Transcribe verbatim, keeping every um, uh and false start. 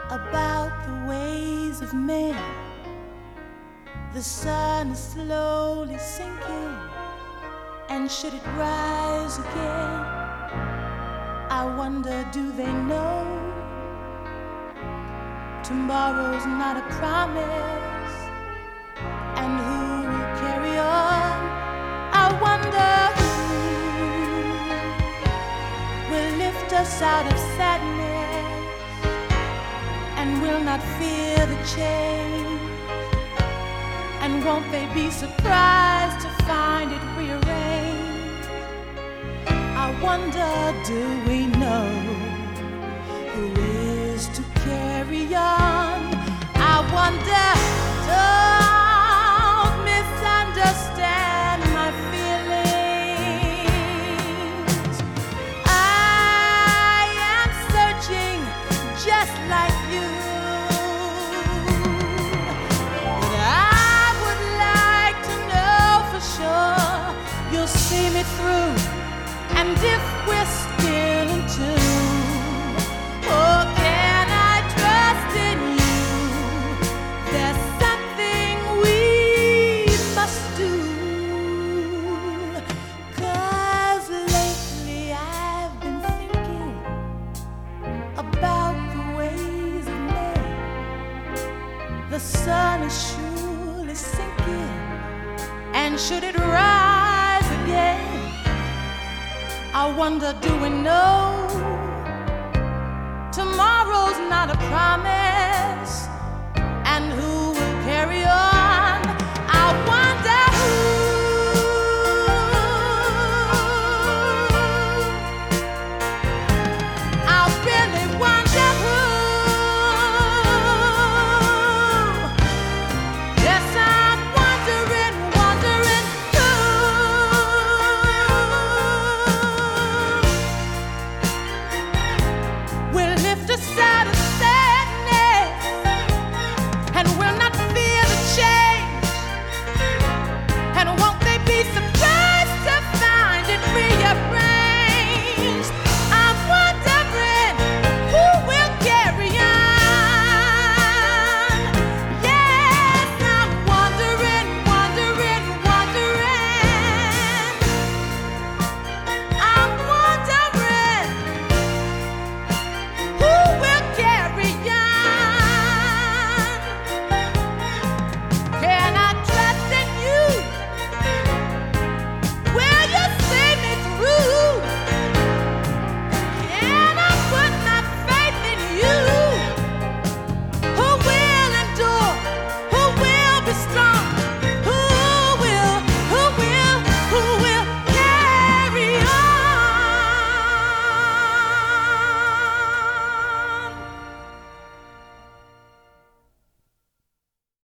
about the ways of men. The sun is slowly sinking, and should it rise again, I wonder, do they know tomorrow's not a promise? And who will carry on? I wonder who will lift us out of sadness and will not fear the change. And won't they be surprised to find it rearranged? I wonder, do we know who is to carry on? I wonder, don't misunderstand my feelings. I am searching just like you. You'll see me through, and if we're still in tune, oh, can I trust in you? There's something we must do. 'Cause lately I've been thinking about the ways of men. The sun is surely sinking, and should it rise again, I wonder, do we know tomorrow's not a promise?